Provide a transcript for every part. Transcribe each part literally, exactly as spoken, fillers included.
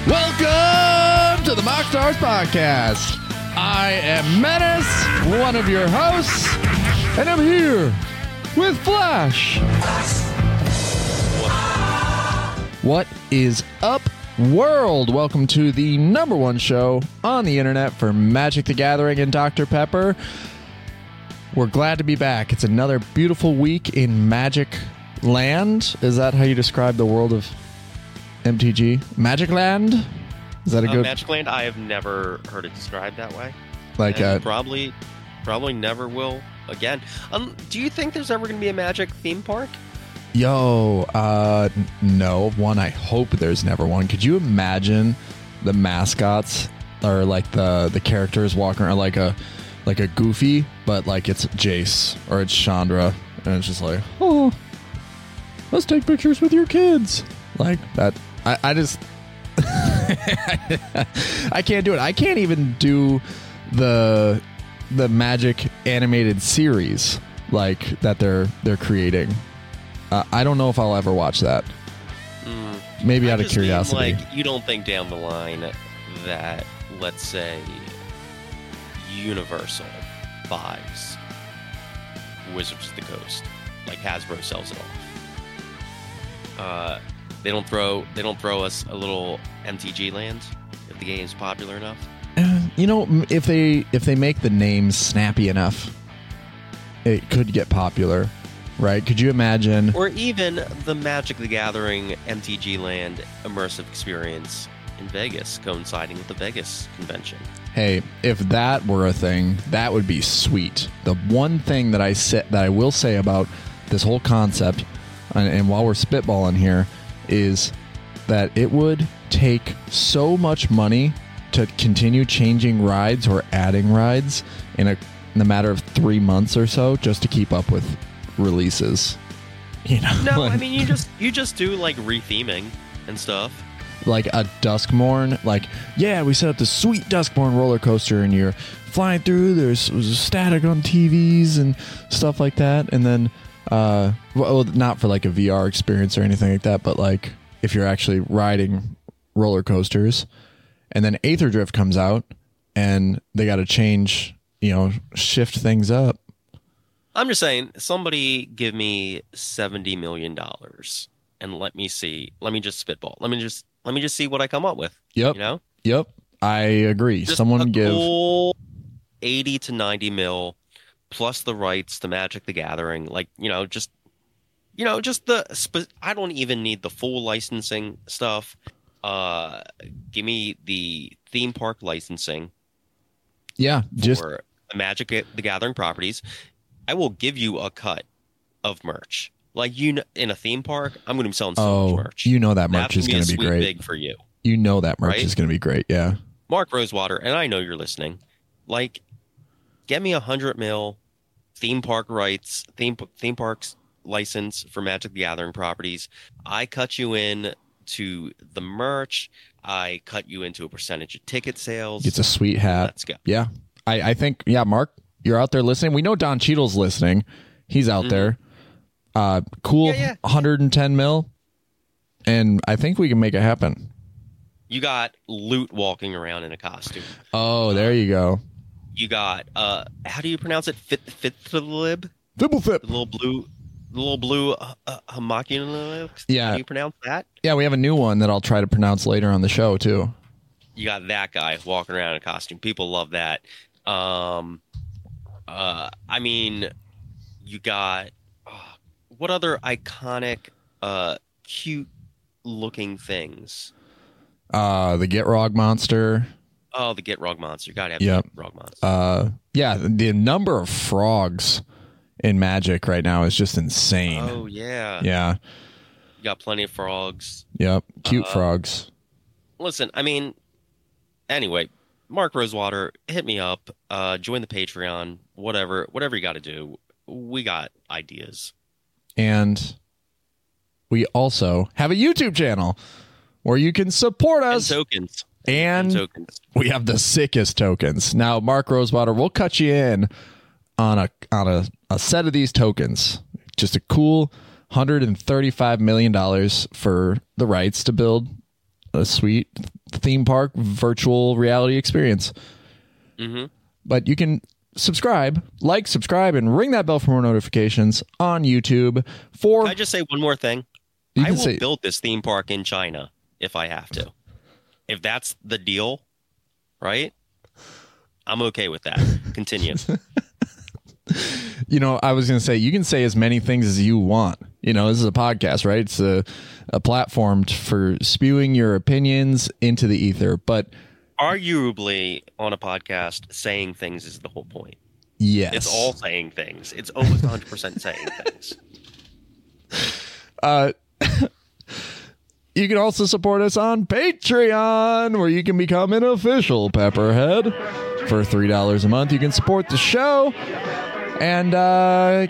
Welcome to the Mock Stars Podcast. I am Menace, one of your hosts, and I'm here with Flash. What is up, world? Welcome to the number one show on the internet for Magic the Gathering and Doctor Pepper. We're glad to be back. It's another beautiful week in Magic Land. Is that how you describe the world of M T G? Magic Land? Is that a uh, good... Magic Land? I have never heard it described that way. Like and uh, probably, probably never will again. Um, do you think there's ever going to be a Magic theme park? Yo, uh, n- no. One, I hope there's never one. Could you imagine the mascots or like the the characters walking around like a like a Goofy, but like it's Jace or it's Chandra, and it's just like, oh, let's take pictures with your kids. Like that. I, I just I can't do it. I can't even do the the Magic animated series like that they're they're creating. Uh, I don't know if I'll ever watch that. Mm. Maybe I out of just mean, curiosity. like, you don't think down the line that, let's say, Universal buys Wizards of the Coast, like Hasbro sells it off. Uh, they don't throw they don't throw us a little M T G land if the game's popular enough. Uh, you know, m- if they if they make the names snappy enough, it could get popular, right? Could you imagine? Or even the Magic the Gathering M T G Land immersive experience in Vegas, coinciding with the Vegas convention. Hey, if that were a thing, that would be sweet. The one thing that I sa- that I will say about this whole concept, and, and while we're spitballing here, is that it would take so much money to continue changing rides or adding rides in a in a matter of three months or so just to keep up with releases. You know, No, like, I mean you just you just do like retheming and stuff. like a Duskmorn, like, yeah, we set up this sweet Duskmorn roller coaster and you're flying through, there's, there's static on T Vs and stuff like that, and then uh well, not for like a V R experience or anything like that, but like if you're actually riding roller coasters, and then Aether Drift comes out and they got to change, you know, shift things up. I'm just saying, somebody give me seventy million dollars and let me see. Let me just spitball. Let me just let me just see what I come up with. Yep. You know? Yep. I agree. Just Someone a give cool eighty to ninety mil plus the rights to Magic the Gathering. Like, you know, just you know, just the spe- I don't even need the full licensing stuff. Uh, give me the theme park licensing. yeah, just For Magic the Gathering properties. I will give you a cut of merch. Like, you know, in a theme park, I'm going to be selling so oh, much merch. you know that merch That's is going to be sweet great. big for you. You know that merch Right? is going to be great. Yeah. Mark Rosewater, and I know you're listening. Like, get me a hundred mil theme park rights, theme theme parks license for Magic the Gathering properties. I cut you in to the merch. I cut you into a percentage of ticket sales. Gets a sweet hat. Let's go. Yeah. I, I think, yeah, Mark, you're out there listening. We know Don Cheadle's listening. He's out Mhm. there. Uh, cool. Yeah, yeah. one hundred ten mil. And I think we can make it happen. You got Loot walking around in a costume. Oh, there you go. You got uh, how do you pronounce it? Fit fit the lib, Fibble Fip. the little blue, the little blue uh, uh, homunculus. Yeah. How do you pronounce that? Yeah, we have a new one that I'll try to pronounce later on the show, too. You got that guy walking around in a costume. People love that. Um, uh, I mean, you got uh, what other iconic, uh, cute looking things? Uh, the Get Rog Monster. Oh, the Get Rog Monster. You gotta have Yep. the Get Rog Monster. Uh, yeah, the number of frogs in Magic right now is just insane. Oh yeah. Yeah. You got plenty of frogs. Yep. Cute Uh, frogs. Listen, I mean, anyway, Mark Rosewater, hit me up. Uh, join the Patreon. Whatever, whatever you got to do. We got ideas. And we also have a YouTube channel where you can support And us. tokens. And tokens. we have the sickest tokens. Now, Mark Rosewater, we'll cut you in on a on a, a set of these tokens. Just a cool one hundred thirty-five million dollars for the rights to build a sweet theme park virtual reality experience. Mm-hmm. But you can subscribe, like, subscribe, and ring that bell for more notifications on YouTube. For Can I just say one more thing? You I can will say- build this theme park in China if I have to. If that's the deal, right? I'm okay with that. Continue. You know, I was going to say, you can say as many things as you want. You know, this is a podcast, right? It's a, a platform t- for spewing your opinions into the ether. But Arguably, on a podcast, saying things is the whole point. yes. It's all saying things. It's almost one hundred percent saying things. Uh, you can also support us on Patreon, where you can become an official Pepperhead. For three dollars a month, you can support the show and uh,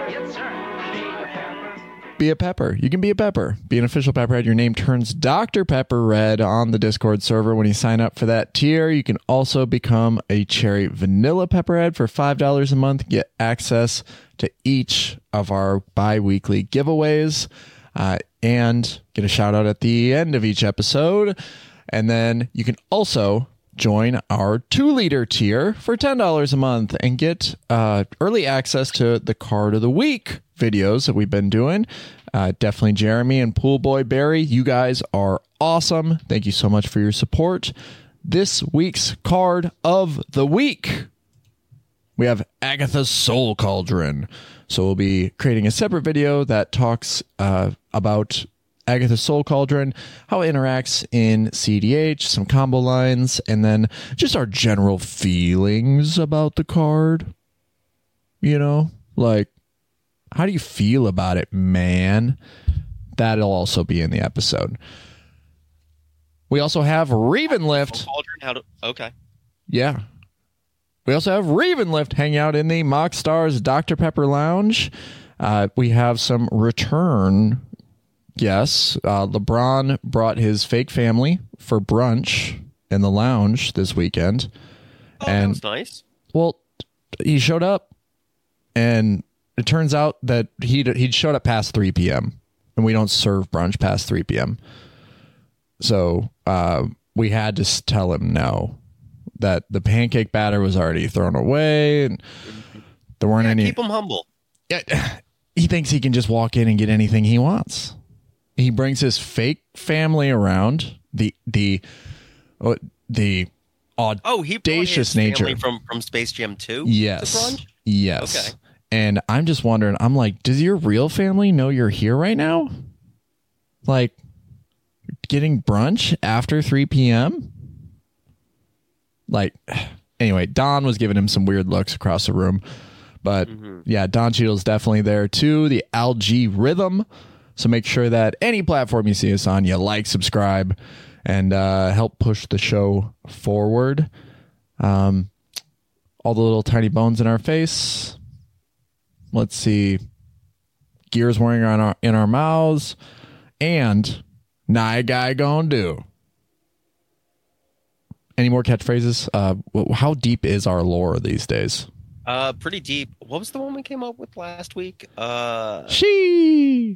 be a Pepper. You can be a Pepper. Be an official Pepperhead. Your name turns Doctor Pepper red on the Discord server when you sign up for that tier. You can also become a Cherry Vanilla Pepperhead for five dollars a month. Get access to each of our bi-weekly giveaways uh, and get a shout out at the end of each episode. And then you can also join our two-liter tier for ten dollars a month and get uh, early access to the Card of the Week videos that we've been doing. Uh, definitely Jeremy and Pool Boy Barry, you guys are awesome. Thank you so much for your support. This week's Card of the Week, we have Agatha's Soul Cauldron. So we'll be creating a separate video that talks uh, about Agatha's Soul Cauldron, how it interacts in C D H, some combo lines, and then just our general feelings about the card. You know, like, how do you feel about it, man? That'll also be in the episode. We also have Ravenlift. Cauldron, how to, okay. Yeah. We also have Ravenlift hanging out in the Mock Stars Doctor Pepper Lounge. Uh, we have some return guests. Uh, LeBron brought his fake family for brunch in the lounge this weekend. Oh, and that was nice. Well, he showed up, and it turns out that he'd, he'd showed up past three p.m., and we don't serve brunch past three p.m. So uh, we had to s- tell him no, that the pancake batter was already thrown away, and there weren't Yeah, any. keep him humble. Yeah, he thinks he can just walk in and get anything he wants. He brings his fake family around. The the uh, the Oh, he brought his audacious family nature. from from Space Jam two. Yes. To brunch? Yes. Okay. And I'm just wondering, I'm like, does your real family know you're here right now? Like, getting brunch after three p.m.? Like, anyway, Don was giving him some weird looks across the room. But Mm-hmm. yeah, Don Cheadle's definitely there too. The Algae Rhythm. So make sure that any platform you see us on, you like, subscribe, and uh, help push the show forward. Um, all the little tiny bones in our face. Let's see. Gears wearing on our in our mouths. And Nye Guy Gonna Do. Any more catchphrases? Uh, wh- how deep is our lore these days? Uh, pretty deep. What was the one we came up with last week? Uh, She.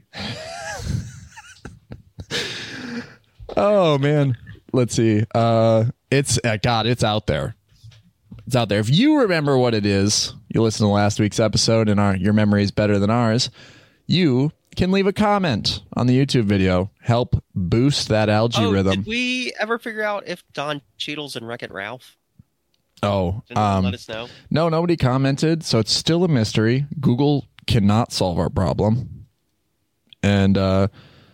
Oh man, let's see. Uh, it's uh, God, it's out there. It's out there. If you remember what it is, you listen to last week's episode, and our your memory is better than ours. You can leave a comment on the YouTube video. Help boost that algae oh, rhythm. did we ever figure out if Don Cheadle's in Wreck-It Ralph? Oh, Didn't um, um, let us know. no, nobody commented, so it's still a mystery. Google cannot solve our problem, and uh,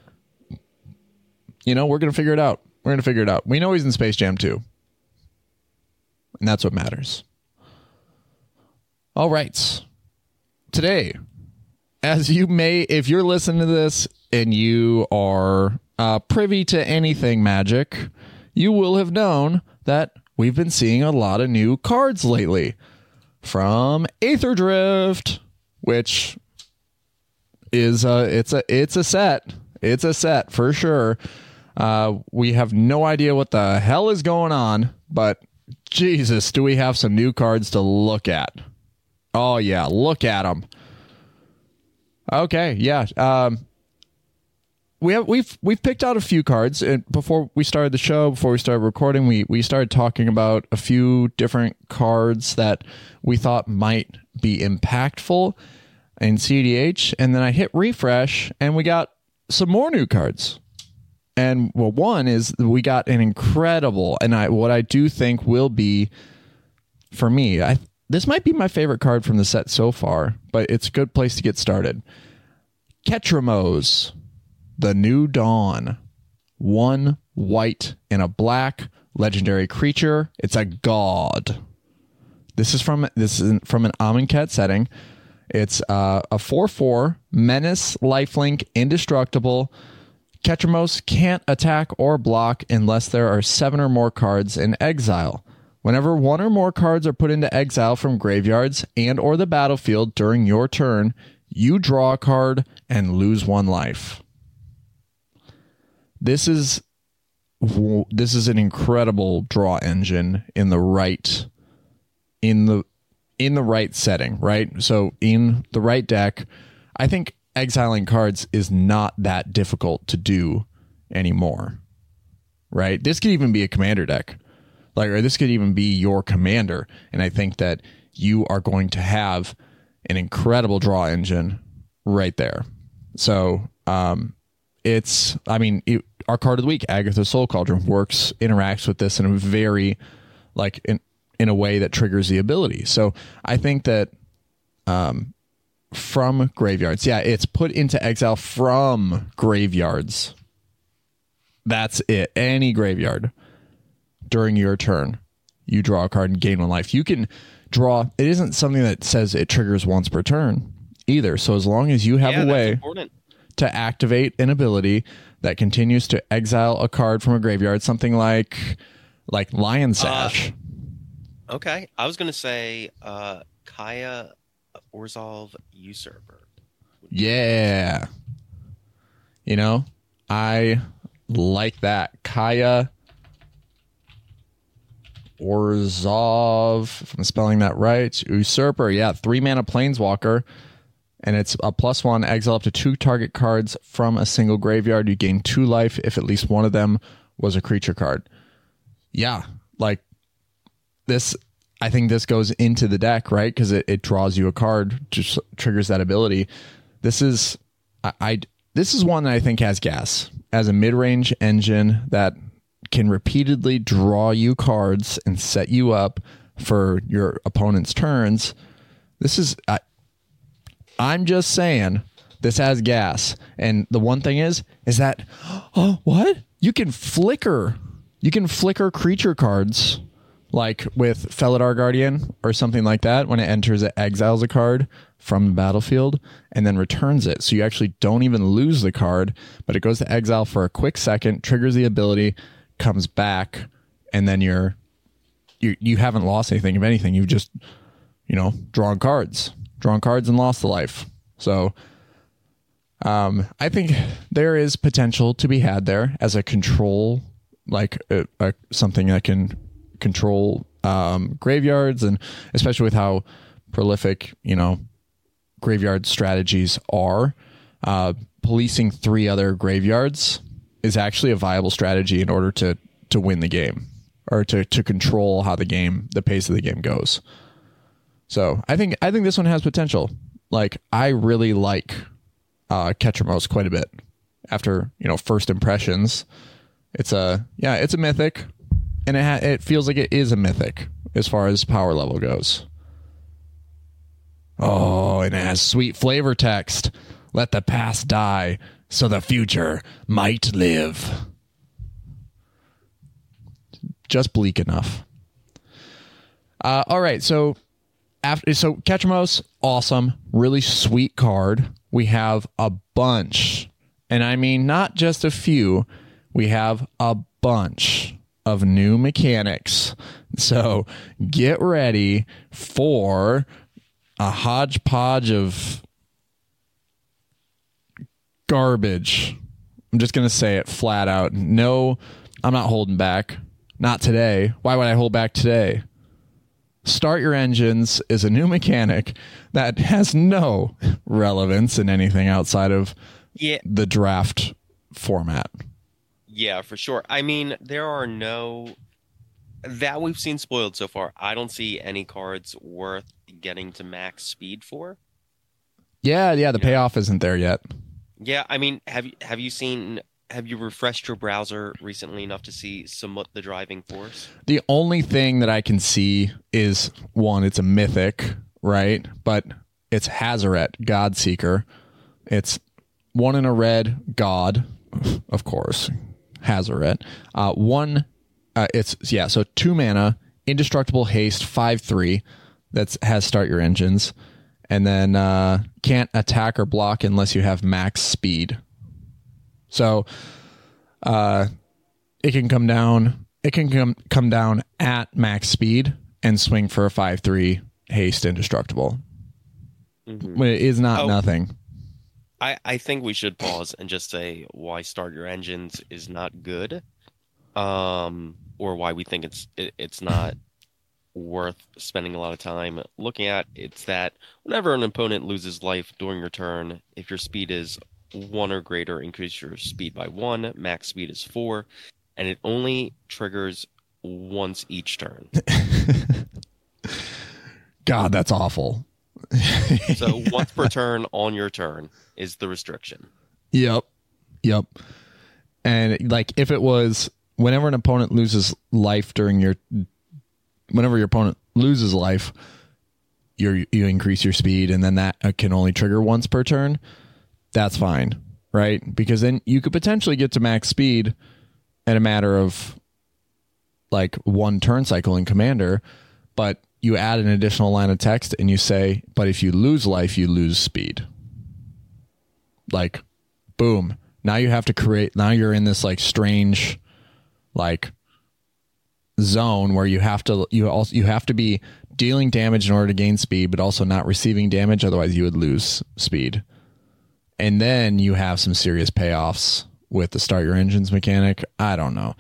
you know we're gonna figure it out. We're gonna figure it out. We know he's in Space Jam two, and that's what matters. All right, today, as you may, if you're listening to this and you are uh, privy to anything magic, you will have known that we've been seeing a lot of new cards lately from Aether Drift, which is a it's a it's a set. It's a set for sure. Uh, we have no idea what the hell is going on, but Jesus, do we have some new cards to look at? Oh yeah, look at them. Okay, yeah. Um, we have we've we've picked out a few cards. And before we started the show, before we started recording, we we started talking about a few different cards that we thought might be impactful in C D H, and then I hit refresh, and we got some more new cards. And well, one is we got an incredible, and I what I do think will be for me. I this might be my favorite card from the set so far, but it's a good place to get started. Ketramose, the New Dawn, one white and a black legendary creature. It's a god. This is from this is from an Amonkhet setting. It's uh, a four four menace, lifelink, indestructible. Ketramose can't attack or block unless there are seven or more cards in exile. Whenever one or more cards are put into exile from graveyards and or the battlefield during your turn, you draw a card and lose one life. This is this is an incredible draw engine in the right in the in the right setting, right? So in the right deck, I think exiling cards is not that difficult to do anymore, right? This could even be a commander deck, like, or this could even be your commander, and I think that you are going to have an incredible draw engine right there. So um, it's, I mean, it, our card of the week, Agatha Soul Cauldron, works, interacts with this in a very, like, in, in a way that triggers the ability. So I think that um, from graveyards, yeah, it's put into exile from graveyards. That's it. Any graveyard during your turn, you draw a card and gain one life. You can draw. It isn't something that says it triggers once per turn either. So as long as you have yeah, a way important. to activate an ability that continues to exile a card from a graveyard, something like like Lion Sash. Uh, okay, I was going to say uh, Kaya Orzhov Usurper. Yeah. You know, I like that. Kaya Orzhov, if I'm spelling that right, Usurper. Yeah, three mana Planeswalker, and it's a plus one, exile up to two target cards from a single graveyard. You gain two life if at least one of them was a creature card. Yeah, like this, I think this goes into the deck, right? Because it, it draws you a card, just triggers that ability. This is, I, I this is one that I think has gas as a mid-range engine that can repeatedly draw you cards and set you up for your opponent's turns. This is, I, I'm just saying, this has gas. And the one thing is, is that, oh, what? You can flicker. You can flicker creature cards, like with Felidar Guardian or something like that. When it enters, it exiles a card from the battlefield and then returns it. So you actually don't even lose the card, but it goes to exile for a quick second, triggers the ability, comes back, and then you're you you haven't lost anything. If anything, you've just, you know, drawn cards, drawn cards and lost the life. So um, I think there is potential to be had there as a control, like a, a, something that can control um, graveyards, and especially with how prolific, you know, graveyard strategies are. Uh, policing three other graveyards is actually a viable strategy in order to to win the game, or to to control how the game, the pace of the game goes. So I think I think this one has potential. Like, I really like uh, Ketramose quite a bit. After, you know, first impressions, it's a yeah, it's a mythic, and it ha- it feels like it is a mythic as far as power level goes. Oh, and it has sweet flavor text. Let the past die, so the future might live. Just bleak enough. Uh, all right, so after so Ketramose, awesome, really sweet card. We have a bunch, and I mean not just a few. We have a bunch of new mechanics. So get ready for a hodgepodge of garbage. I'm just going to say it flat out. No, I'm not holding back. Not today. Why would I hold back today? Start Your Engines is a new mechanic that has no relevance in anything outside of yeah. the draft format. Yeah, for sure. I mean, there are no that we've seen spoiled so far. I don't see any cards worth getting to max speed for. Yeah, yeah, the You know? payoff isn't there yet. Yeah, I mean, have you have you seen have you refreshed your browser recently enough to see somewhat the driving force? The only thing that I can see is one, it's a mythic, right? But it's Hazaret, Godseeker. It's one in a red god, of course, Hazaret. Uh, one, uh, it's yeah, so two mana, indestructible haste, five three. That's has start your engines, and then uh, can't attack or block unless you have max speed. So, uh, it can come down. It can come come down at max speed and swing for a five three haste indestructible. Mm-hmm. It is not Oh. nothing. I, I think we should pause and just say why start your engines is not good, um, or why we think it's it, it's not worth spending a lot of time looking at. It's that whenever an opponent loses life during your turn, if your speed is one or greater, increase your speed by one. Max speed is four, and it only triggers once each turn. God, that's awful. So once per turn on your turn is the restriction. Yep. Yep. And like if it was whenever an opponent loses life during your whenever your opponent loses life, you you increase your speed and then that can only trigger once per turn. That's fine, right? Because then you could potentially get to max speed in a matter of like one turn cycle in Commander, but you add an additional line of text and you say, but if you lose life, you lose speed. Like, boom. Now you have to create, now you're in this like strange, like zone where you have to, you also, you have to be dealing damage in order to gain speed, but also not receiving damage. Otherwise you would lose speed. And then you have some serious payoffs with the start your engines mechanic. I don't know.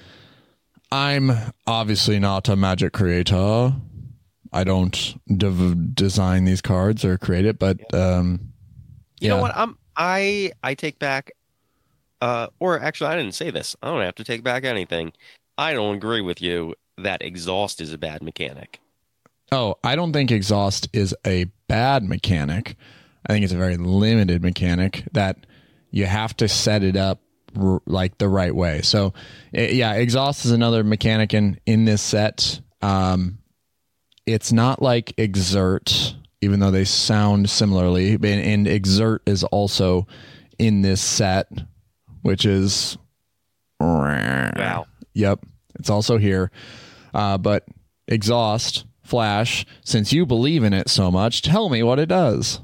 I'm obviously not a Magic creator. I don't dev- design these cards or create it, but um, You yeah. know what? I'm I I take back uh or actually I didn't say this. I don't have to take back anything. I don't agree with you that exhaust is a bad mechanic. Oh, I don't think exhaust is a bad mechanic. I think it's a very limited mechanic that you have to set it up r- like the right way. So eh, yeah, exhaust is another mechanic in in this set. Um, it's not like exert, even though they sound similarly. And, and exert is also in this set, which is Wow. Yep, it's also here. Uh, but exhaust, flash, since you believe in it so much, tell me what it does.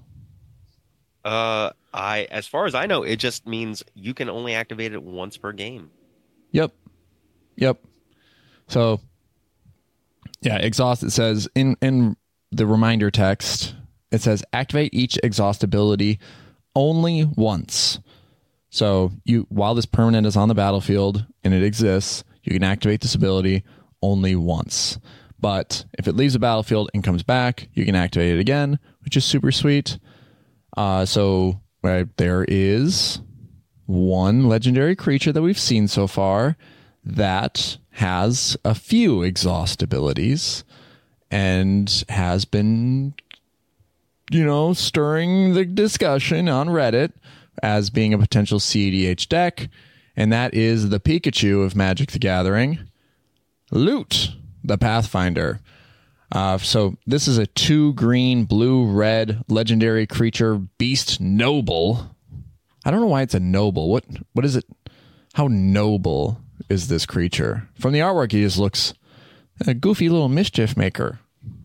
Uh I as far as I know, it just means you can only activate it once per game. Yep. Yep. So, yeah, exhaust, it says in, in the reminder text, it says activate each exhaust ability only once. So you, while this permanent is on the battlefield and it exists, you can activate this ability only once. But if it leaves the battlefield and comes back, you can activate it again, which is super sweet. Uh, so right, there is one legendary creature that we've seen so far that has a few exhaust abilities and has been, you know, stirring the discussion on Reddit as being a potential C E D H deck, and that is the Pikachu of Magic the Gathering, Loot, the Pathfinder. Uh, so this is a two green, blue, red legendary creature, Beast Noble. I don't know why it's a noble. What what is it? How noble is this creature? From the artwork, he just looks a goofy little mischief maker.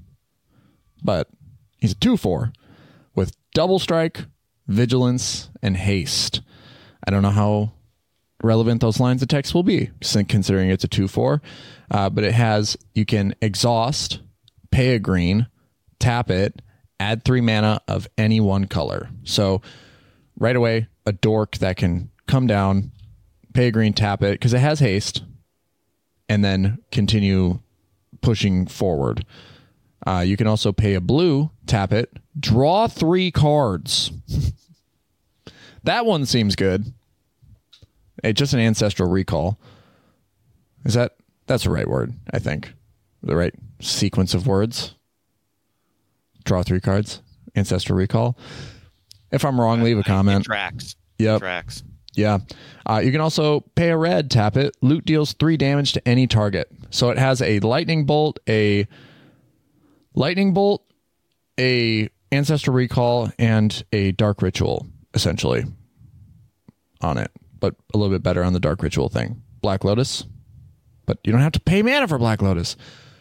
But he's a two four with double strike, vigilance, and haste. I don't know how relevant those lines of text will be, considering it's a two four. Uh, but it has, you can exhaust, pay a green, tap it, add three mana of any one color. So right away, a dork that can come down, pay a green, tap it, because it has haste, and then continue pushing forward. Uh, you can also pay a blue, tap it, draw three cards. That one seems good. It's just an ancestral recall. Is that that's the right word? I think the right sequence of words. Draw three cards. Ancestral recall. If I'm wrong, leave a comment. It tracks. Yep. It tracks. Yeah. Uh, you can also pay a red, tap it. Loot deals three damage to any target. So it has a lightning bolt, a lightning bolt, a ancestral recall, and a dark ritual, essentially, on it. But a little bit better on the dark ritual thing. Black Lotus. But you don't have to pay mana for Black Lotus.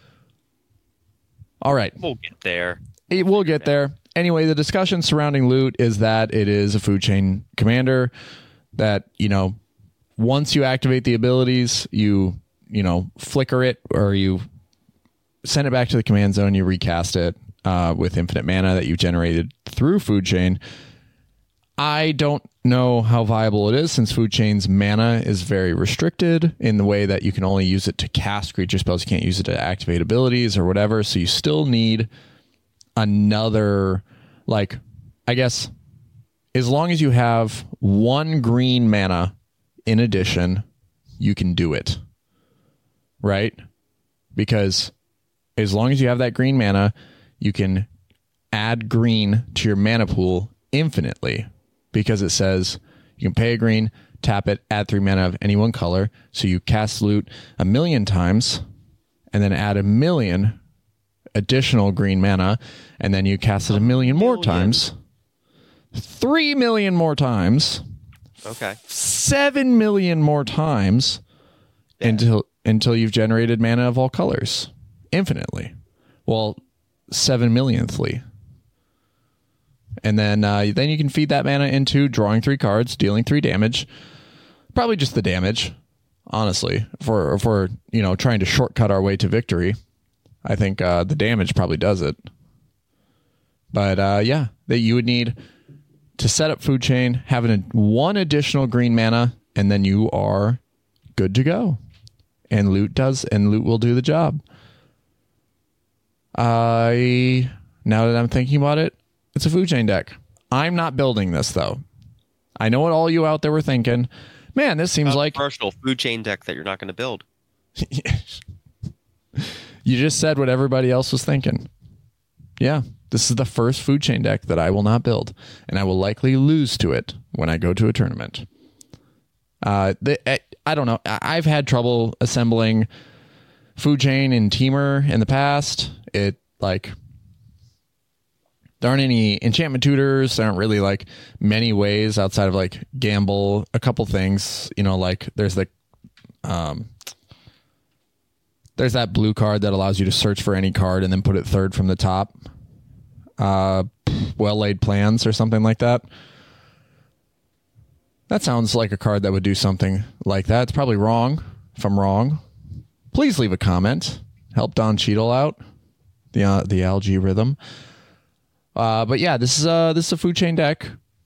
All right. We'll get there. It, we'll get there. Anyway, the discussion surrounding loot is that it is a food chain commander that, you know, once you activate the abilities, you, you know, flicker it or you send it back to the command zone, you recast it uh, with infinite mana that you've generated through food chain. I don't know how viable it is since food chain's mana is very restricted in the way that you can only use it to cast creature spells. You can't use it to activate abilities or whatever. So you still need another, like, I guess, as long as you have one green mana in addition, you can do it. Right? Because as long as you have that green mana, you can add green to your mana pool infinitely. Because it says you can pay a green, tap it, add three mana of any one color. So you cast loot a million times and then add a million additional green mana. And then you cast it a million more times. Three million more times. Okay. Seven million more times yeah. until until you've generated mana of all colors. Infinitely. Well, seven millionthly. And then uh, then you can feed that mana into drawing three cards, dealing three damage. Probably just the damage, honestly. If we're, if we're you know, trying to shortcut our way to victory, I think uh, the damage probably does it. But uh, yeah, that you would need to set up food chain, having a, one additional green mana, and then you are good to go. And loot does, and loot will do the job. I now that I'm thinking about it, it's a food chain deck. I'm not building this, though. I know what all you out there were thinking. Man, this seems like... Controversial food chain deck that you're not going to build. You just said what everybody else was thinking. Yeah, this is the first food chain deck that I will not build, and I will likely lose to it when I go to a tournament. Uh, the, I, I don't know. I've had trouble assembling food chain in Teamer in the past. It, like... There aren't any enchantment tutors. There aren't really like many ways outside of like gamble. A couple things, you know, like there's the, um, there's that blue card that allows you to search for any card and then put it third from the top. Uh, well laid plans or something like that. That sounds like a card that would do something like that. It's probably wrong. If I'm wrong, please leave a comment. Help Don Cheadle out. The uh, the algae rhythm. Uh, but yeah, this is a this is a food chain deck.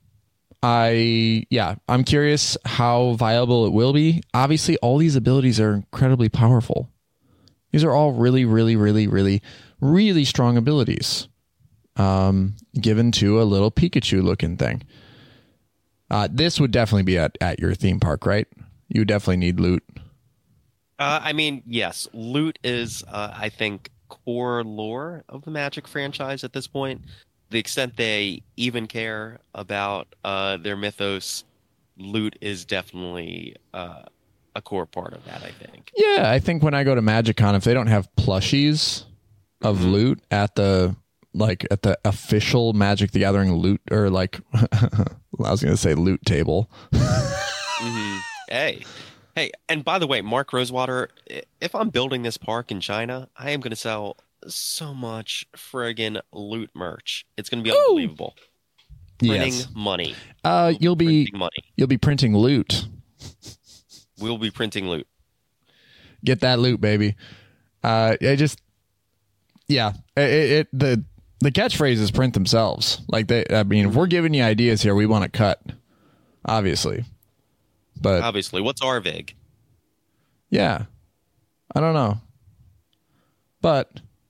I yeah, I'm curious how viable it will be. Obviously, all these abilities are incredibly powerful. These are all really, really, really, really, really strong abilities. Um, given to a little Pikachu looking thing. Uh, this would definitely be at, at your theme park, right? You would definitely need loot. Uh, I mean, yes, loot is, uh, I think, core lore of the Magic franchise at this point. The extent they even care about uh, their mythos, loot is definitely uh, a core part of that, I think. Yeah, I think when I go to MagicCon, if they don't have plushies of mm-hmm. loot at the like at the official Magic the Gathering loot, or like I was going to say loot table. mm-hmm. Hey, hey, and by the way, Mark Rosewater, if I'm building this park in China, I am going to sell so much friggin' loot merch. It's going to be unbelievable. Ooh. Printing yes. money. Uh, we'll you'll be, be money. You'll be printing loot. We'll be printing loot. Get that loot, baby. Uh, I just, yeah, it, it the the catchphrases print themselves. Like they, I mean, if we're giving you ideas here, we want to cut, obviously. But obviously, what's R V I G? Yeah, I don't know, but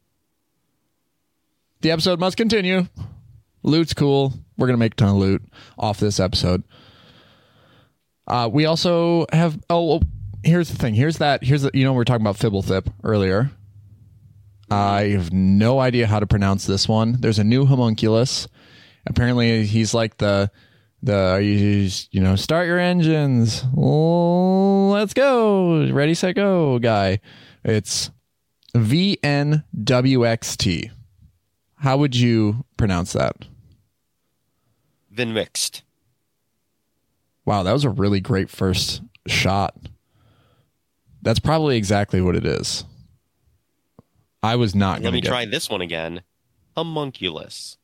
the episode must continue. Loot's cool. We're gonna make a ton of loot off this episode. Uh, we also have. Oh, oh, here's the thing. Here's that. Here's the. You know, we were talking about Fibblethip earlier. I have no idea how to pronounce this one. There's a new homunculus. Apparently, he's like the the you, you know start your engines. Oh, let's go. Ready, set, go guy. It's V N W X T. How would you pronounce that? Vinmixed. Wow, that was a really great first shot. That's probably exactly what it is. I was not going to Let me get... try this one again. Homunculus.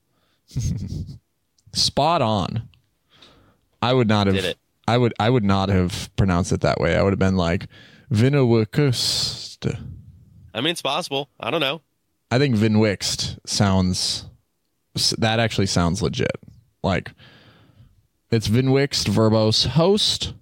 Spot on. I would not have. Did it. I would. I would not have pronounced it that way. I would have been like Vinwixt. I mean, it's possible. I don't know. I think Vinwixt sounds. That actually sounds legit. Like it's Vinwixt verbose host,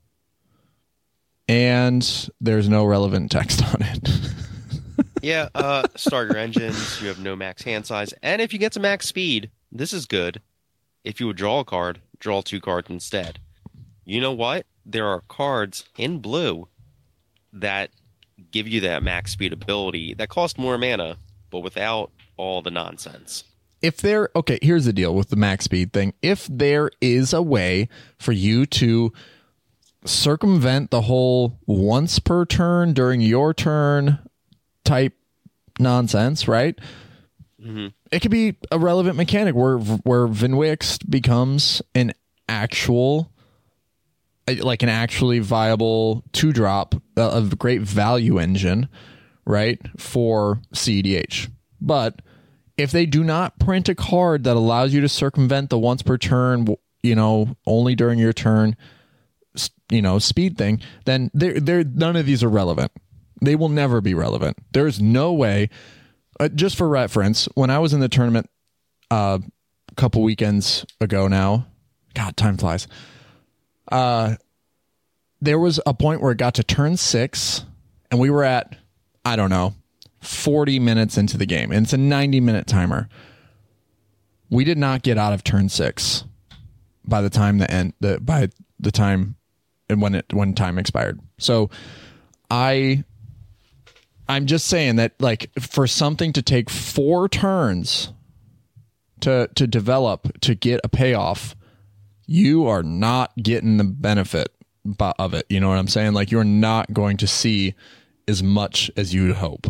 and there's no relevant text on it. Yeah, uh, start your engines. You have no max hand size. And if you get to max speed, this is good. If you would draw a card, draw two cards instead. You know what? There are cards in blue that give you that max speed ability that cost more mana, but without all the nonsense. If there, okay, here's the deal with the max speed thing. If there is a way for you to circumvent the whole once per turn during your turn type nonsense, right? Mm-hmm. It could be a relevant mechanic where where Vinwixt becomes an actual, like an actually viable two drop of great value engine, right, for C E D H. But if they do not print a card that allows you to circumvent the once per turn, you know, only during your turn, you know, speed thing, then they're, they're, none of these are relevant. They will never be relevant. There's no way. Uh, just for reference, when I was in the tournament uh, a couple weekends ago now, God, time flies. Uh, there was a point where it got to turn six, and we were at, I don't know, forty minutes into the game, and it's a ninety minute timer. We did not get out of turn six by the time the end. The by the time and when it when time expired. So I. I'm just saying that, like, for something to take four turns to to develop to get a payoff, you are not getting the benefit of it. You know what I'm saying? Like, you're not going to see as much as you'd hope.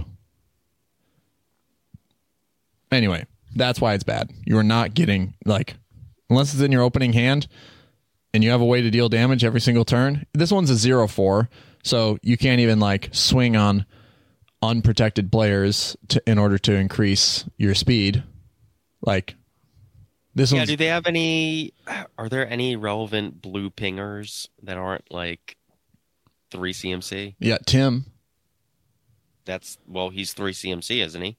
Anyway, that's why it's bad. You're not getting, like, unless it's in your opening hand and you have a way to deal damage every single turn. This one's a zero four, so you can't even, like, swing on unprotected players to, in order to increase your speed. Like this yeah one's, do they have any are there any relevant blue pingers that aren't like three C M C? Yeah, Tim. That's well he's three C M C, isn't he?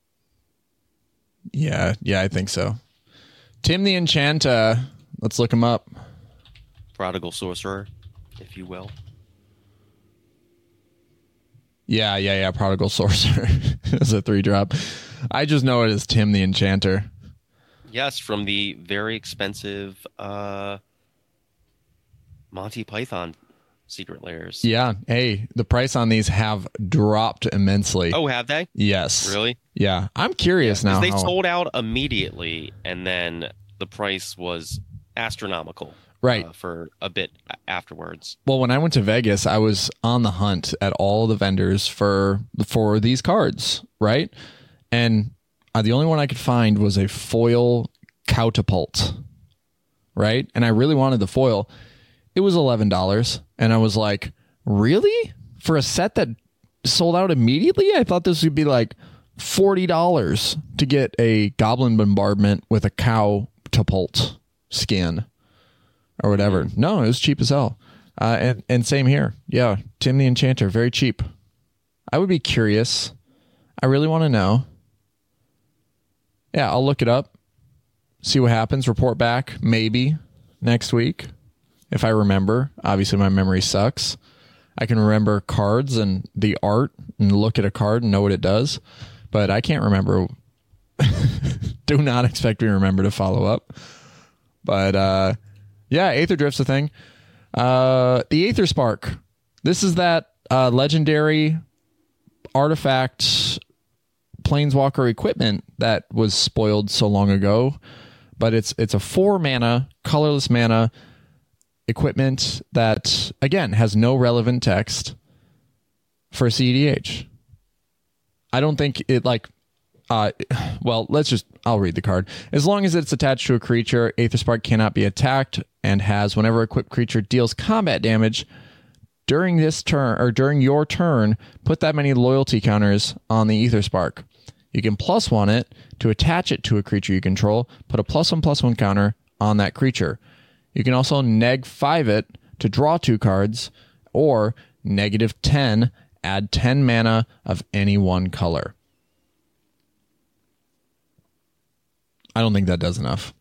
Yeah, yeah, I think so. Tim the Enchanta, let's look him up. Prodigal Sorcerer, if you will. Yeah, yeah, yeah. Prodigal Sorcerer is a three drop. I just know it as Tim the Enchanter. Yes, from the very expensive uh, Monty Python Secret Lairs. Yeah. Hey, the price on these have dropped immensely. Oh, have they? Yes. Really? Yeah. I'm curious Yeah, now. They how... sold out immediately, and then the price was astronomical. Right. Uh, for a bit afterwards. Well, when I went to Vegas, I was on the hunt at all the vendors for for these cards, right? And uh, the only one I could find was a foil catapult, right? And I really wanted the foil. It was eleven dollars, and I was like, really? For a set that sold out immediately? I thought this would be like forty dollars to get a Goblin Bombardment with a catapult skin. Or whatever. No, it was cheap as hell. Uh, and, and same here. Yeah, Tim the Enchanter, very cheap. I would be curious. I really want to know. Yeah, I'll look it up. See what happens. Report back maybe next week. If I remember. Obviously, my memory sucks. I can remember cards and the art and look at a card and know what it does. But I can't remember. Do not expect me to remember to follow up. But, uh... yeah, Aether Drift's a thing. Uh, the Aether Spark. This is that uh, legendary artifact planeswalker equipment that was spoiled so long ago, but it's it's a four mana colorless mana equipment that again has no relevant text for C D H. I don't think it like uh well let's just I'll read the card. As long as it's attached to a creature, Aether Spark cannot be attacked and has whenever equipped creature deals combat damage during this turn or during your turn, put that many loyalty counters on the Aether Spark. You can plus one it to attach it to a creature you control, put a plus one plus one counter on that creature. You can also neg five it to draw two cards, or negative ten, add ten mana of any one color. I don't think that does enough.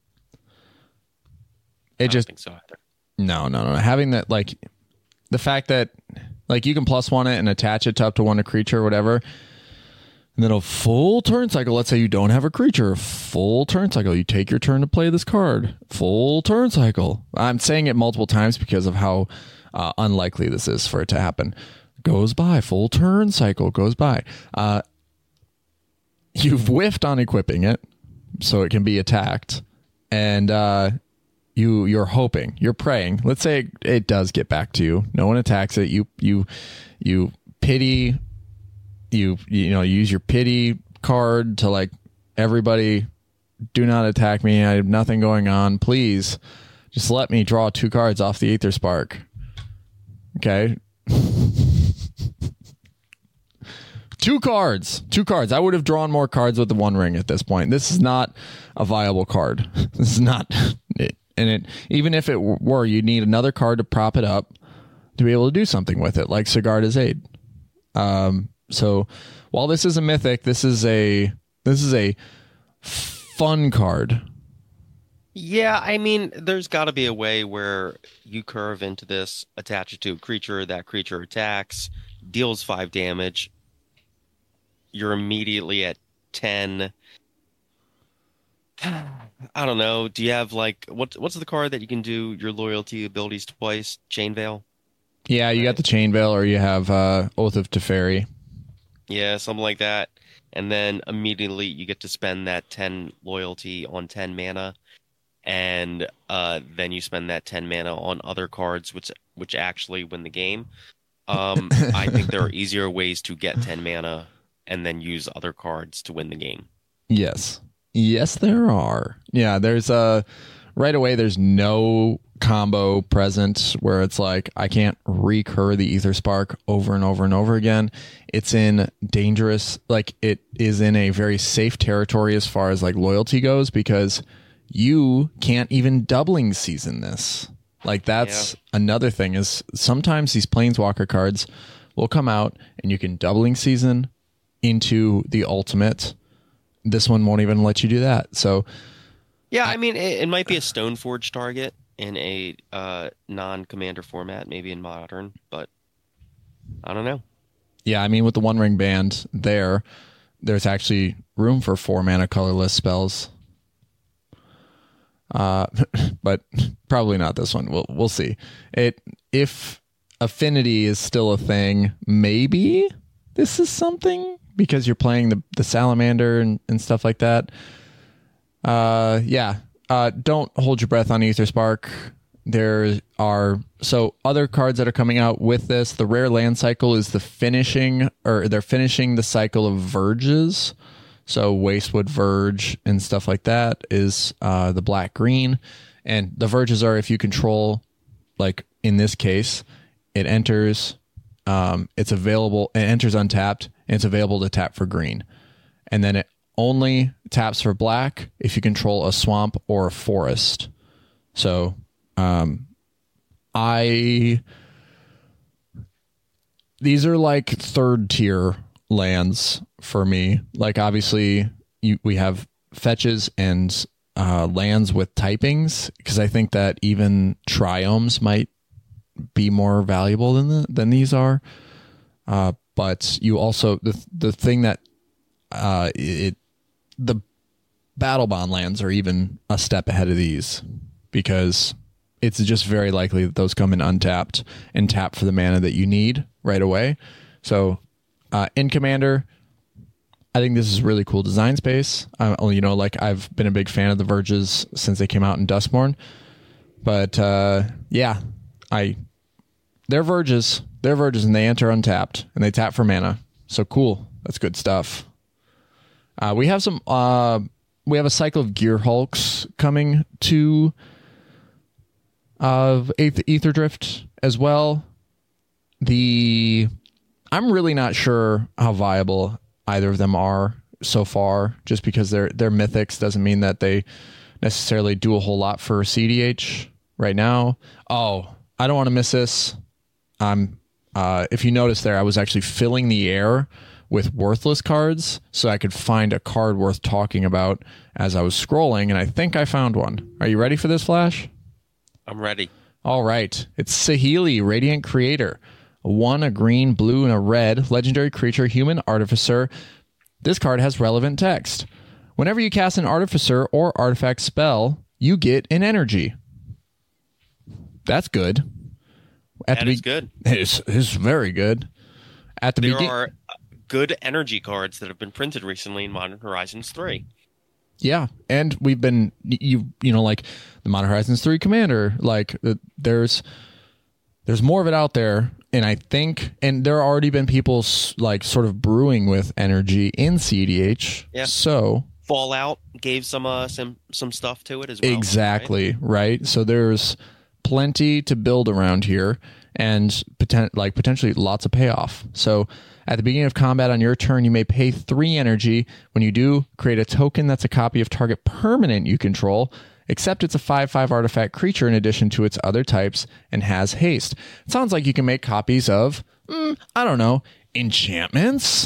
It I just don't think so either. No, no, no. Having that, like, the fact that, like, you can plus one it and attach it to up to one a creature or whatever, and then a full turn cycle, let's say you don't have a creature, full turn cycle, you take your turn to play this card, full turn cycle. I'm saying it multiple times because of how uh, unlikely this is for it to happen. Goes by, full turn cycle goes by. Uh, you've whiffed on equipping it, so it can be attacked, and uh, you you're hoping, you're praying. Let's say it, it does get back to you. No one attacks it. You you you pity. You you know use your pity card to like, everybody, do not attack me. I have nothing going on. Please, just let me draw two cards off the Aether Spark. Okay. Two cards. Two cards. I would have drawn more cards with the One Ring at this point. This is not a viable card. This is not it. And it, even if it were, you need another card to prop it up to be able to do something with it, like Sigarda's Aid. Um, so while this is a mythic, this is a this is a fun card. Yeah, I mean, there's got to be a way where you curve into this, attach it to a creature, that creature attacks, deals five damage. You're immediately at ten. I don't know. Do you have like what? What's the card that you can do your loyalty abilities twice? Chain Veil. Yeah, you got the Chain Veil, or you have uh, Oath of Teferi. Yeah, something like that. And then immediately you get to spend that ten loyalty on ten mana, and uh, then you spend that ten mana on other cards, which which actually win the game. Um, I think there are easier ways to get ten mana and then use other cards to win the game. Yes. Yes, there are. Yeah, there's a right away. There's no combo present where it's like I can't recur the Aether Spark over and over and over again. It's in dangerous, like it is in a very safe territory as far as like loyalty goes, because you can't even doubling season this. Like that's yeah. another thing is sometimes these Planeswalker cards will come out and you can doubling season into the ultimate. This one won't even let you do that. So, yeah, I mean, it, it might be a Stoneforge target in a uh, non-commander format, maybe in Modern, but I don't know. Yeah, I mean, with the One Ring Band there, there's actually room for four mana colorless spells. Uh, but probably not this one. We'll we'll see. It if affinity is still a thing, maybe this is something. Because you're playing the, the salamander and, and stuff like that. Uh, yeah. Uh, don't hold your breath on Aether Spark. There are so other cards that are coming out with this. The rare land cycle is the finishing, or they're finishing the cycle of verges. So Wastewood Verge and stuff like that is uh, the black green, and the verges are if you control, like in this case, it enters. Um, it's available. It enters untapped. And it's available to tap for green. And then it only taps for black if you control a swamp or a forest. So um, I... These are like third tier lands for me. Like obviously you, we have fetches and uh, lands with typings, because I think that even triomes might be more valuable than the, than these are. Uh, but you also the the thing that uh, it the battle bond lands are even a step ahead of these, because it's just very likely that those come in untapped and tap for the mana that you need right away. So uh, in Commander, I think this is really cool design space. Uh, you know, like I've been a big fan of the Verges since they came out in Duskmourn. But uh, yeah, I they're Verges. They're Verges and they enter untapped and they tap for mana. So cool. That's good stuff. Uh, we have some uh, we have a cycle of Gear Hulks coming to of uh, Aether Drift as well. The I'm really not sure how viable either of them are so far. Just because they're they're mythics doesn't mean that they necessarily do a whole lot for C D H right now. Oh, I don't want to miss this. I'm uh, if you notice there, I was actually filling the air with worthless cards so I could find a card worth talking about as I was scrolling, and I think I found one. Are you ready for this, Flash? I'm ready. All right. It's Saheeli, Radiant Creator. One, a green, blue, and a red. Legendary creature, human artificer. This card has relevant text. Whenever you cast an artificer or artifact spell, you get an energy. That's good. At that the is be- good. It's, it's very good. At the there begin- are good energy cards that have been printed recently in Modern Horizons three. Yeah, and we've been you you know like the Modern Horizons three Commander, like uh, there's there's more of it out there, and I think and there have already been people s- like sort of brewing with energy in C D H. Yeah. So Fallout gave some uh, some some stuff to it as well. Exactly, right? right? So there's plenty to build around here and poten- like potentially lots of payoff. So at the beginning of combat on your turn, you may pay three energy. When you do, create a token that's a copy of target permanent you control, except it's a five five artifact creature in addition to its other types and has haste. It sounds like you can make copies of, mm, I don't know, enchantments?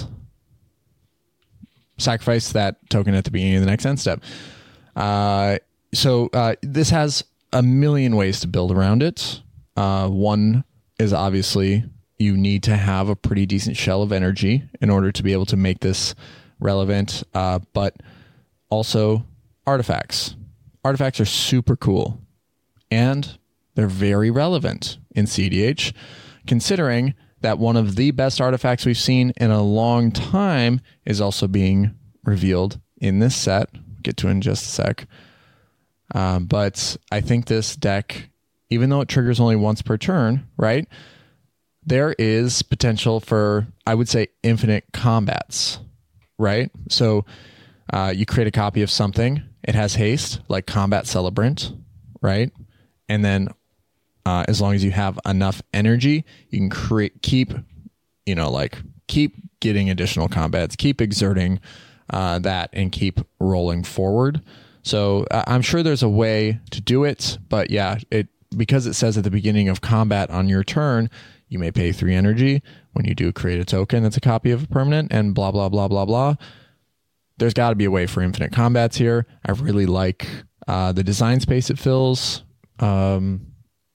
Sacrifice that token at the beginning of the next end step. Uh, so uh, this has a million ways to build around it. Uh, one is obviously you need to have a pretty decent shell of energy in order to be able to make this relevant, uh, but also artifacts. Artifacts are super cool, and they're very relevant in C D H, considering that one of the best artifacts we've seen in a long time is also being revealed in this set. We'll get to it in just a sec. Um, but I think this deck, even though it triggers only once per turn, right? There is potential for, I would say, infinite combats, right? So uh, you create a copy of something. It has haste, like Combat Celebrant, right? And then uh, as long as you have enough energy, you can create, keep, you know, like keep getting additional combats, keep exerting uh, that, and keep rolling forward. So uh, I'm sure there's a way to do it, but yeah, it because it says at the beginning of combat on your turn, you may pay three energy. When you do create a token that's a copy of a permanent and blah, blah, blah, blah, blah. There's got to be a way for infinite combats here. I really like uh, the design space it fills. Um,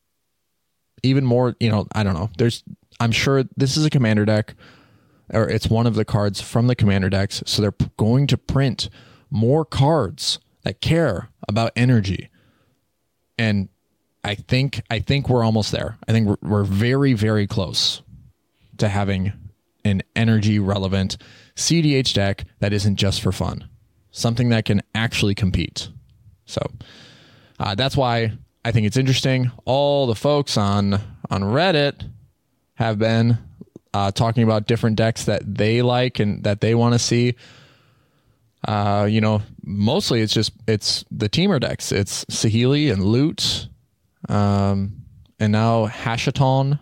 even more, you know, I don't know. There's, I'm sure this is a commander deck, or it's one of the cards from the commander decks. So they're p- going to print more cards that care about energy. And I think I think we're almost there. I think we're, we're very, very close to having an energy relevant C D H deck that isn't just for fun. Something that can actually compete. So uh, that's why I think it's interesting. All the folks on, on Reddit have been uh, talking about different decks that they like and that they want to see. Uh, you know, mostly it's just, it's the Teamer decks. It's Saheeli and Loot. Um, and now Hashaton.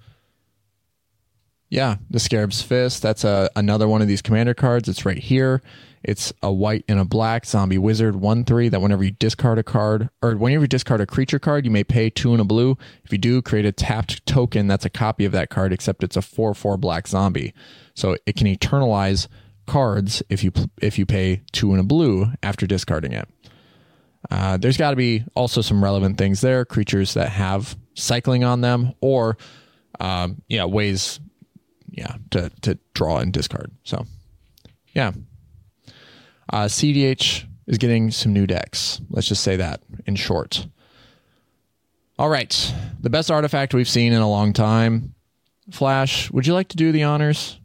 Yeah, the Scarab's Fist. That's a, another one of these commander cards. It's right here. It's a white and a black zombie wizard one three that whenever you discard a card, or whenever you discard a creature card, you may pay two and a blue. If you do, create a tapped token that's a copy of that card, except it's a four four black zombie. So it can eternalize cards if you if you pay two and a blue after discarding it. Uh, there's got to be also some relevant things there, creatures that have cycling on them, or um, yeah, ways yeah to to draw and discard. So yeah, uh, C D H is getting some new decks. Let's just say that in short. All right. The best artifact we've seen in a long time. Flash, would you like to do the honors?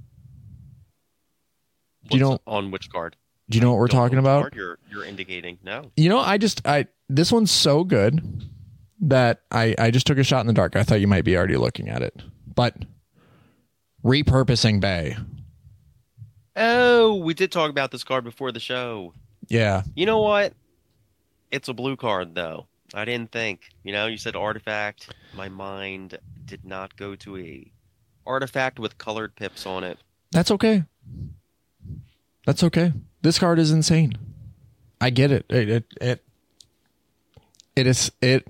Do you know on which card? Do you know what we're talking about? Card you're you're indicating no. You know, I just I this one's so good that I I just took a shot in the dark. I thought you might be already looking at it, but Repurposing Bay. Oh, we did talk about this card before the show. Yeah. You know what? It's a blue card though. I didn't think. You know, you said artifact. My mind did not go to a artifact with colored pips on it. That's okay. That's okay. This card is insane. I get it. It it it, it is it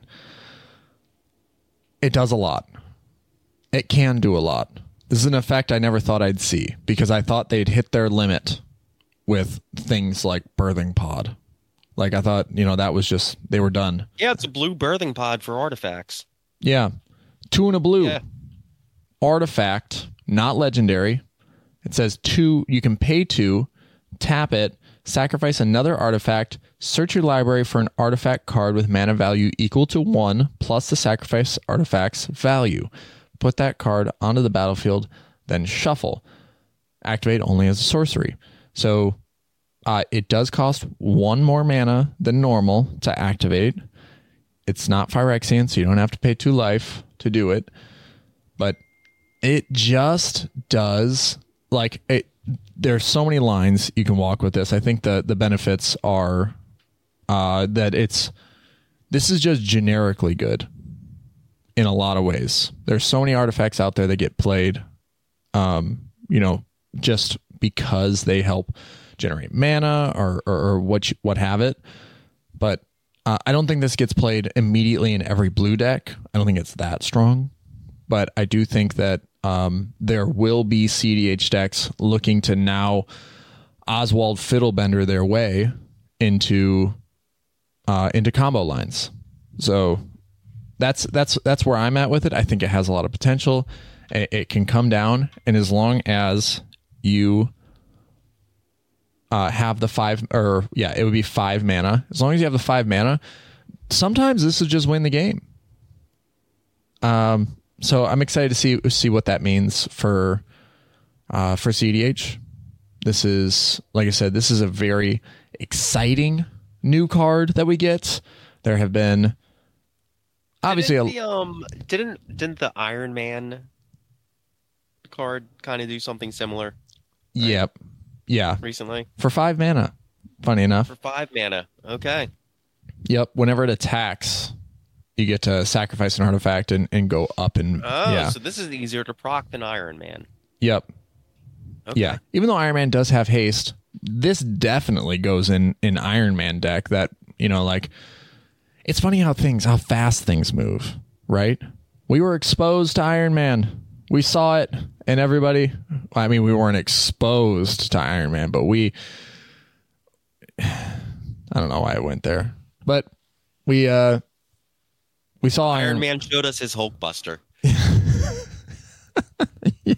it does a lot. It can do a lot. This is an effect I never thought I'd see because I thought they'd hit their limit with things like Birthing Pod. Like I thought, you know, that was just they were done. Yeah, it's a blue birthing pod for artifacts. Yeah. Two and a blue. Yeah. Artifact, not legendary. It says two, you can pay two, tap it, sacrifice another artifact, search your library for an artifact card with mana value equal to one plus the sacrifice artifact's value. Put that card onto the battlefield, then shuffle. Activate only as a sorcery. So uh, it does cost one more mana than normal to activate. It's not Phyrexian, so you don't have to pay two life to do it. But it just does, like, it. There's so many lines you can walk with this. I think the, the benefits are uh, that it's, this is just generically good in a lot of ways. There's so many artifacts out there that get played, um, you know, just because they help generate mana or, or, or what, you, what have it. But uh, I don't think this gets played immediately in every blue deck. I don't think it's that strong, but I do think that Um, there will be C D H decks looking to now Oswald Fiddlebender their way into uh, into combo lines. So that's that's that's where I'm at with it. I think it has a lot of potential. It, it can come down, and as long as you uh, have the five, or yeah, it would be five mana. As long as you have the five mana, sometimes this is just win the game. Um. So I'm excited to see see what that means for uh, for C D H. This is, like I said, this is a very exciting new card that we get. There have been obviously didn't a, the, um didn't didn't the Iron Man card kind of do something similar? Right? Yep, yeah, recently for five mana. Funny enough, for five mana. Okay. Yep. Whenever it attacks, you get to sacrifice an artifact and, and go up and oh, yeah. So this is easier to proc than Iron Man. Yep. Okay. Yeah. Even though Iron Man does have haste, this definitely goes in in Iron Man deck. That, you know, like, it's funny how things how fast things move, right? We were exposed to Iron Man. We saw it, and everybody. I mean, we weren't exposed to Iron Man, but we. I don't know why I went there, but we. uh We saw Iron, Iron Man showed us his Hulkbuster. yeah.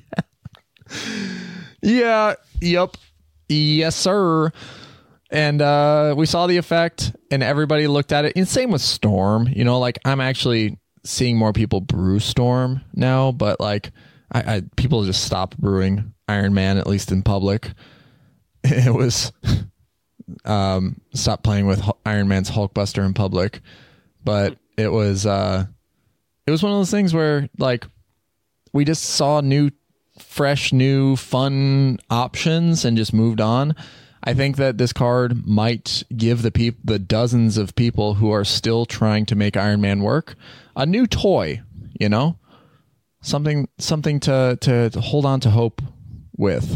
Yeah. Yep. Yes, sir. And uh, we saw the effect, and everybody looked at it. And same with Storm. You know, like, I'm actually seeing more people brew Storm now, but like, I, I people just stopped brewing Iron Man, at least in public. It was um, stop playing with Iron Man's Hulkbuster in public, but. It was uh, it was one of those things where, like, we just saw new, fresh, new, fun options and just moved on. I think that this card might give the peop- the dozens of people who are still trying to make Iron Man work a new toy, you know, something something to to, to hold on to hope with.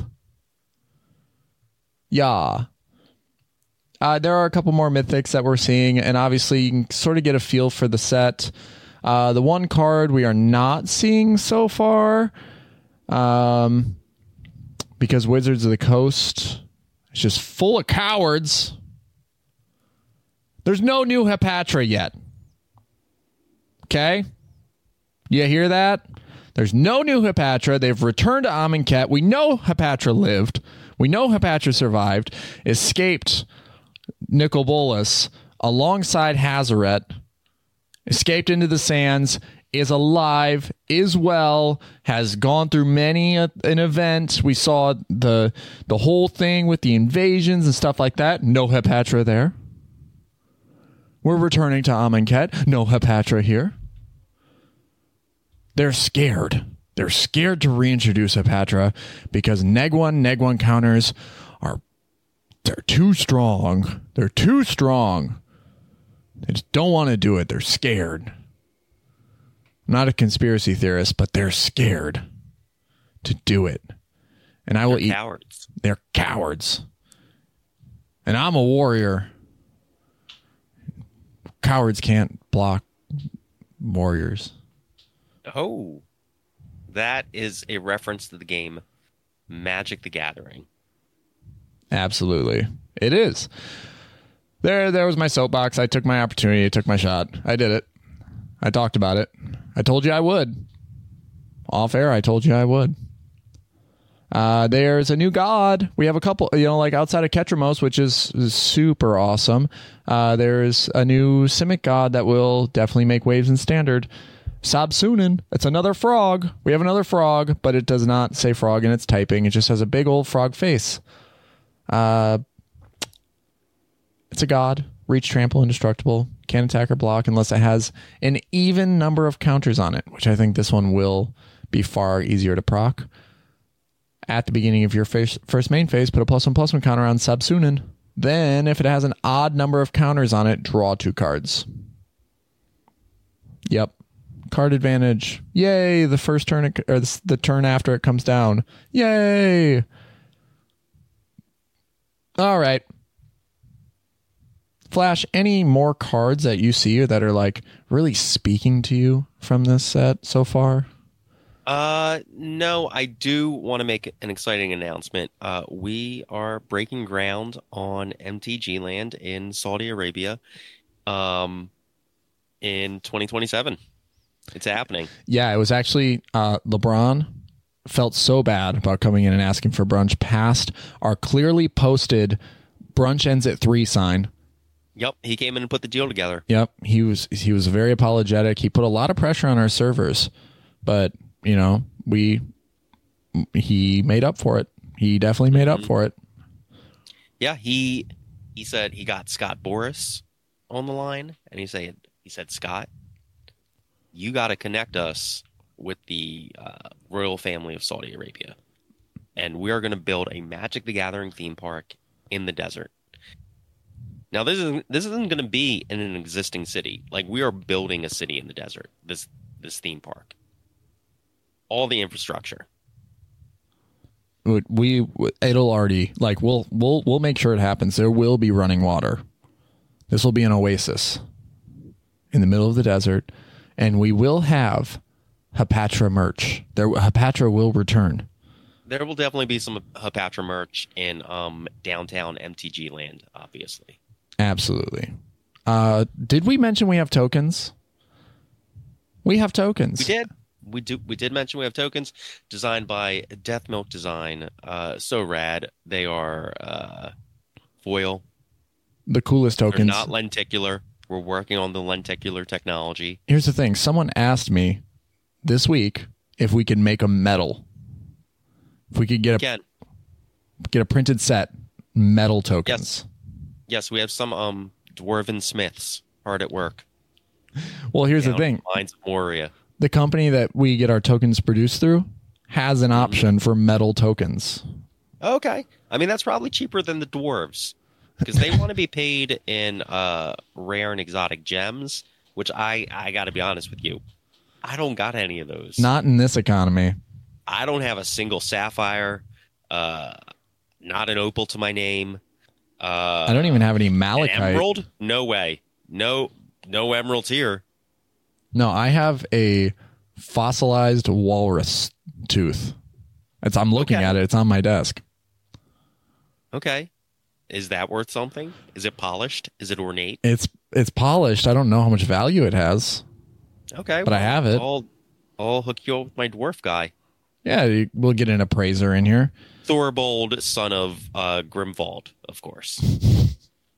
Yeah. Uh, there are a couple more mythics that we're seeing, and obviously you can sort of get a feel for the set. Uh, the one card we are not seeing so far, um, because Wizards of the Coast is just full of cowards. There's no new Hepatra yet. Okay? You hear that? There's no new Hepatra. They've returned to Amonkhet. We know Hepatra lived. We know Hepatra survived, escaped Nicol Bolas alongside Hazoret, escaped into the sands, is alive, is well, has gone through many a, an event. We saw the the whole thing with the invasions and stuff like that. No Hepatra there. We're returning to Amonkhet. No Hepatra here. They're scared. They're scared to reintroduce Hepatra because Neg one, Neg one counters are they're too strong. They're too strong. They just don't want to do it. They're scared. I'm not a conspiracy theorist, but they're scared to do it. And I will They're eat. Cowards. They're cowards. And I'm a warrior. Cowards can't block warriors. Oh, that is a reference to the game Magic the Gathering. Absolutely. It is. There, there was my soapbox. I took my opportunity. I took my shot. I did it. I talked about it. I told you I would. Off air, I told you I would. Uh, there's a new god. We have a couple, you know, like outside of Ketramos, which is, is super awesome. Uh, there's a new Simic god that will definitely make waves in Standard. Sabsunin. It's another frog. We have another frog, but it does not say frog in its typing. It just has a big old frog face. Uh, it's a god. Reach, trample, indestructible. Can't attack or block unless it has an even number of counters on it, which I think this one will be far easier to proc. At the beginning of your first, first main phase, put a plus one plus one counter on Sabsunin. Then, if it has an odd number of counters on it, draw two cards. Yep. Card advantage. Yay! The first turn, it, or the, the turn after it comes down. Yay! All right. Flash, any more cards that you see or that are like really speaking to you from this set so far? Uh, no, I do want to make an exciting announcement. Uh, we are breaking ground on M T G land in Saudi Arabia, um, in twenty twenty-seven. It's happening. Yeah, it was actually uh, LeBron felt so bad about coming in and asking for brunch past our clearly posted brunch ends at three sign. Yep, he came in and put the deal together. Yep, he was he was very apologetic. He put a lot of pressure on our servers, but you know we he made up for it. He definitely made up for it. Yeah, he he said he got Scott Boris on the line, and he said he said Scott, you got to connect us with the uh, royal family of Saudi Arabia, and we are going to build a Magic the Gathering theme park in the desert. Now, this isn't this isn't going to be in an existing city. Like, we are building a city in the desert. This this theme park, all the infrastructure. We it'll already like we'll we'll we'll make sure it happens. There will be running water. This will be an oasis in the middle of the desert, and we will have Hepatra merch. There, Hepatra will return. There will definitely be some Hepatra merch in um, downtown M T G land, obviously. Absolutely. Uh, did we mention we have tokens? We have tokens. We did. We do. We did mention we have tokens designed by Death Milk Design. Uh, so rad. They are uh, foil. The coolest tokens. They're not lenticular. We're working on the lenticular technology. Here's the thing. Someone asked me this week if we could make a metal. If we could get a Again, get a printed set metal tokens. Yes. Yes, we have some um dwarven smiths hard at work. Well, here's Down the thing. in the Mines of Moria. The company that we get our tokens produced through has an option for metal tokens. Okay. I mean, that's probably cheaper than the dwarves because they want to be paid in uh, rare and exotic gems, which I, I got to be honest with you. I don't got any of those. Not in this economy. I don't have a single sapphire, uh, not an opal to my name. Uh, I don't even have any an malachite. emerald? No way. No, no emeralds here. No, I have a fossilized walrus tooth. It's, I'm looking Okay. at it. It's on my desk. Okay. Is that worth something? Is it polished? Is it ornate? It's it's polished. I don't know how much value it has. Okay. But I have it. I'll, I'll hook you up with my dwarf guy. Yeah, you- we'll get an appraiser in here. Thorbold, son of uh, Grimwald, of course.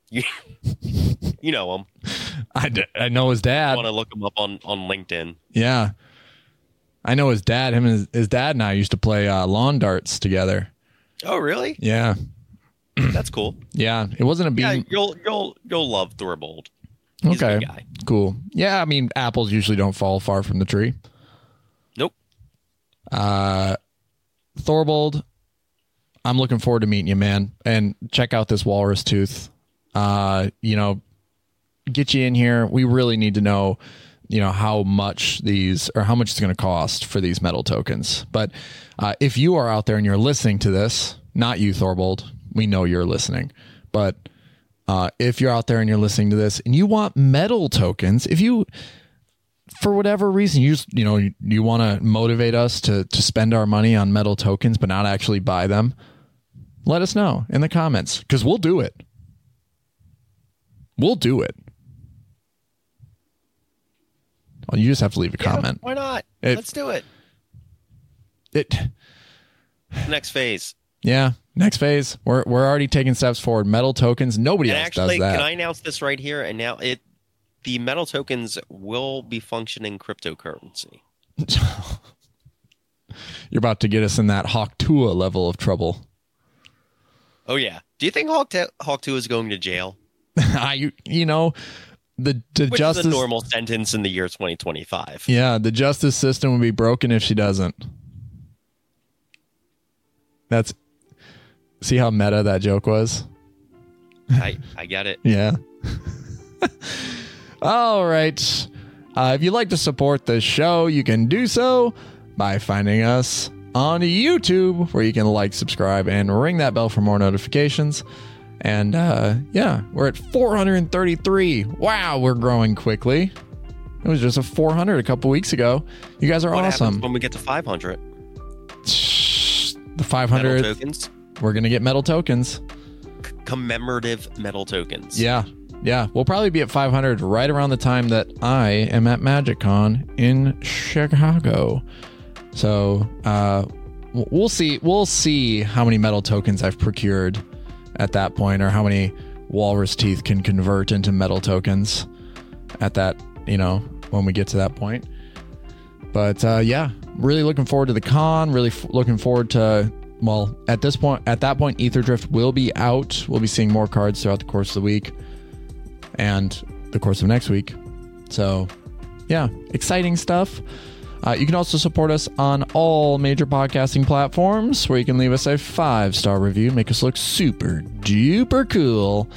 You, you know him. I, d- I know his dad. I want to look him up on, on LinkedIn. Yeah. I know his dad. Him and his, his dad and I used to play uh, lawn darts together. Oh, really? Yeah. That's cool. Yeah. It wasn't a beam. Yeah, you'll you'll you'll love Thorbold. He's okay. a good guy. Cool. Yeah, I mean, apples usually don't fall far from the tree. Nope. Uh, Thorbold, I'm looking forward to meeting you, man. And check out this walrus tooth. Uh, you know, get you in here. We really need to know, you know, how much these or how much it's going to cost for these metal tokens. But uh, if you are out there and you're listening to this, not you, Thorbold, we know you're listening, but uh, if you're out there and you're listening to this and you want metal tokens, if you, for whatever reason, you just, you know, you, you want to motivate us to, to spend our money on metal tokens, but not actually buy them, let us know in the comments because we'll do it. We'll do it. Well, you just have to leave a Yeah, comment. Why not? It- Let's do it. It, Next phase. yeah. Next phase. We're we're already taking steps forward. Metal tokens. Nobody And else actually, does that. can I announce this right here? And now it, the metal tokens will be functioning cryptocurrency. You're about to get us in that Hawk Tua level of trouble. Oh yeah. Do you think Hawk Te- Hawk Two is going to jail? I, you know, the, the Which justice. is a normal sentence in the year twenty twenty-five. Yeah, the justice system would be broken if she doesn't. That's. See how meta that joke was? I I get it. Yeah. All right. Uh, if you'd like to support the show, you can do so by finding us on YouTube, where you can like, subscribe, and ring that bell for more notifications. And uh, yeah, we're at four hundred thirty-three. Wow, we're growing quickly. It was just a four hundred a couple weeks ago. You guys are What awesome. happens when we get to five hundred? The five hundred, Metal tokens? we're going to get metal tokens. C- commemorative metal tokens. Yeah. Yeah. We'll probably be at five hundred right around the time that I am at MagicCon in Chicago. So uh, w- we'll see. We'll see how many metal tokens I've procured at that point, or how many walrus teeth can convert into metal tokens at that, you know, when we get to that point. But uh, yeah, really looking forward to the con. Really f- looking forward to, well, at this point, at that point, Ether Drift will be out. We'll be seeing more cards throughout the course of the week and the course of next week. So yeah, exciting stuff. Uh, you can also support us on all major podcasting platforms, where you can leave us a five-star review, make us look super duper cool.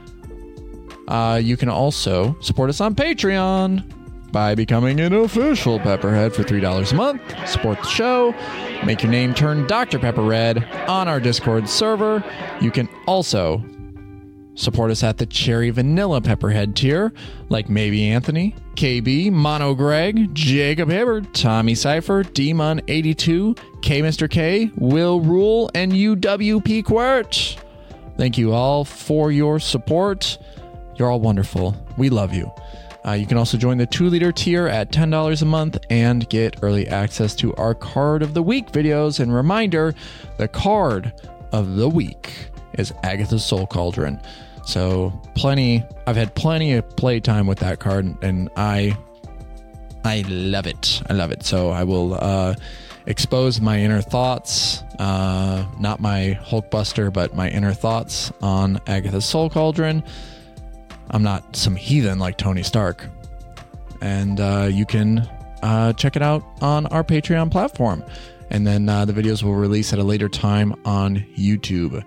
Uh, you can also support us on Patreon by becoming an official Pepperhead for three dollars a month. Support the show. Make your name turn Doctor Pepper red on our Discord server. You can also support us at the Cherry Vanilla Pepperhead tier, like Maybe Anthony, K B, Mono Greg, Jacob Hibbard, Tommy Cypher, Demon eighty-two, K Mister K, Will Rule, and U W P Quirt. Thank you all for your support. You're all wonderful. We love you. Uh, you can also join the two-liter tier at ten dollars a month and get early access to our Card of the Week videos. And reminder, the Card of the Week is Agatha's Soul Cauldron. So plenty, I've had plenty of playtime with that card, and I, I love it. I love it. So I will uh, expose my inner thoughts, uh, not my Hulkbuster, but my inner thoughts on Agatha's Soul Cauldron. I'm not some heathen like Tony Stark. And uh, you can uh, check it out on our Patreon platform. And then uh, the videos will release at a later time on YouTube.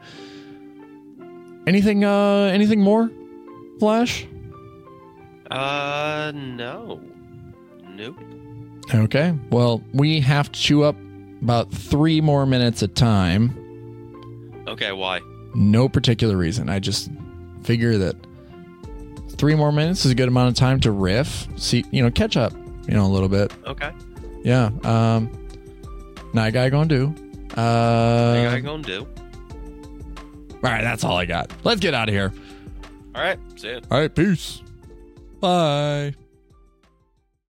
Anything uh, anything more, Flash? Uh, no. Nope. Okay. Well, we have to chew up about three more minutes of time. Okay, why? No particular reason. I just figure that three more minutes is a good amount of time to riff, see, you know, catch up, you know, a little bit. Okay. Yeah. Um, Night Guy gonna do. Uh, What are you gonna do? All right, that's all I got. Let's get out of here. All right, see ya. All right, peace. Bye.